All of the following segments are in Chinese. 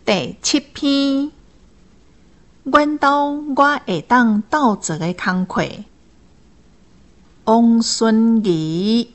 第7篇，阮兜我会当斗做个工课。王孙仪，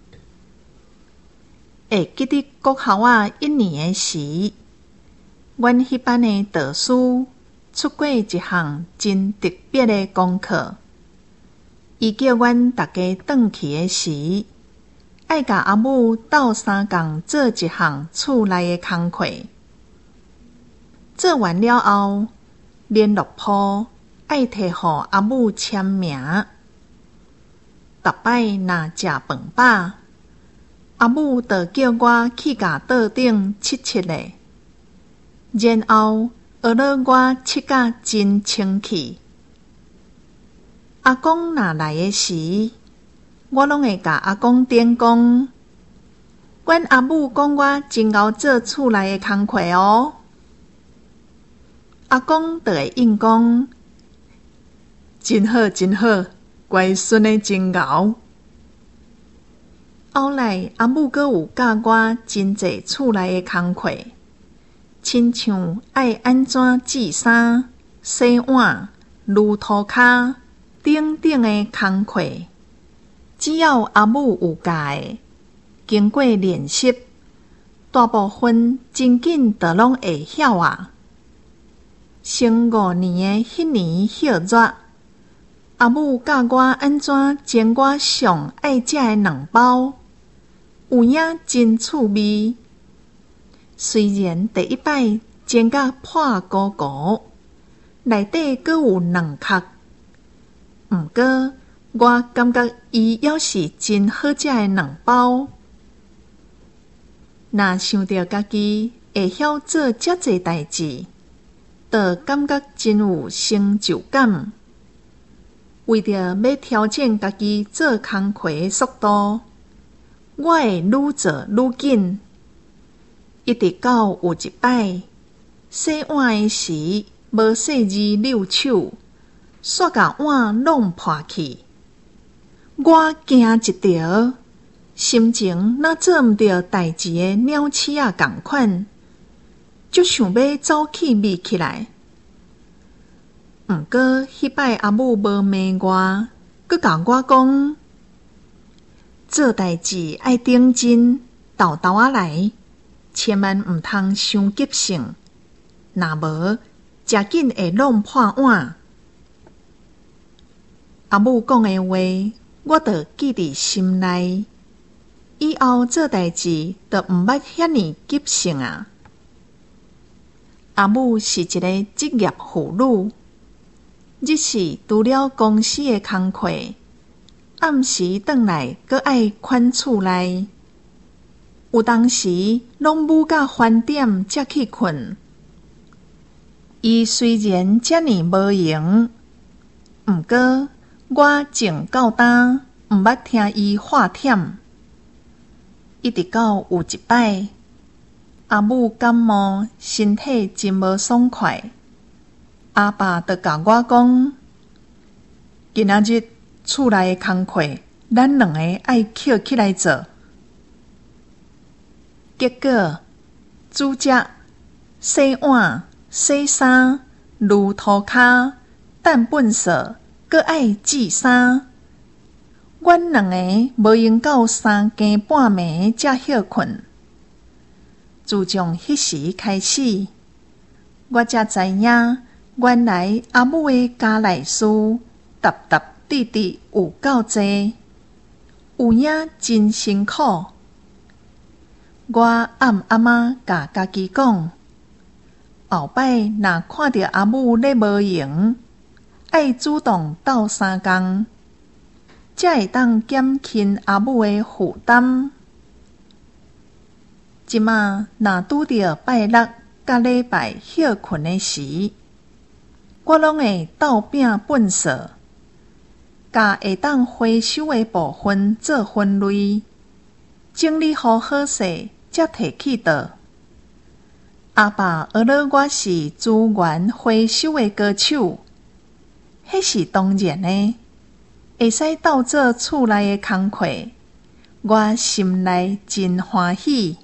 会记得国校1年的时，阮迄班的导师出过一项真特别的功课。伊叫阮大家转去的时，爱甲阿母斗3工做一项厝内的工课。做完了后，联络簿爱摕互阿母签名。逐摆若食饭饱，阿母就叫我去甲桌顶拭咧，然后学了我拭甲真清气。阿公若来的时，我拢会甲阿公点讲，阮阿母讲我真贤做厝内的工课哦。阿公就会应讲，真好真好，乖孙的真贤。后来阿母阁有教我真济厝内的工课，亲像爱安怎煮衫、洗碗、撸涂骹等等的工课。只要阿母有教的，经过练习，大部分真紧就拢会晓啊。升5年的迄年歇热，阿母教我安怎煎我上爱食的卵包，有影真趣味。虽然第一摆煎甲破糊糊，内底阁有卵壳，毋过我感觉伊还是真好食的卵包。若想到家己会晓做遮济代志，就感觉真有成就感。为着要挑战家己做工课的速度，我会愈做愈紧，一直到有一摆洗碗的时无细字溜手，煞甲碗弄破去。我惊一条，心情若做毋着代志的鸟鼠仔共款，就想要走去眯起来。毋过迄摆阿母无骂我，佮教我讲，做代志爱认真，豆豆仔来，千万毋通伤急性，若无诚紧会弄破碗。阿母讲的话，我就记伫心内，以后做代志就毋捌遐尼急性啊。阿母是一个职业妇女，日时除了公司的工课，暗时转来阁爱款厝内，有当时拢舞到翻点才去困。伊虽然遮尼无闲，毋过我静到当，毋捌听伊话忝。一直到有一摆，阿母感冒，身体真无爽快，阿爸就甲我讲，今仔日厝内的工课，咱两个爱捡起来做。结果煮食、洗碗、洗衫、撸涂骹、等粪扫，阁爱煮衫。阮两个无用到3更半暝才歇困。自从迄时开始，我才知影，原来阿母的家内事踏踏直直有够济，有影真辛苦。我暗暗仔甲家己讲，后摆若看到阿母咧无闲，爱主动斗3工，才会当减轻阿母的负担。即马若拄着拜六甲礼拜歇困的时，我拢会斗拼粪扫，甲会当回收的部分做分类，整理好好势，才摕去倒。阿爸学了我是资源回收的高手，迄是当然的。会使斗做厝内的工课，我心内真欢喜。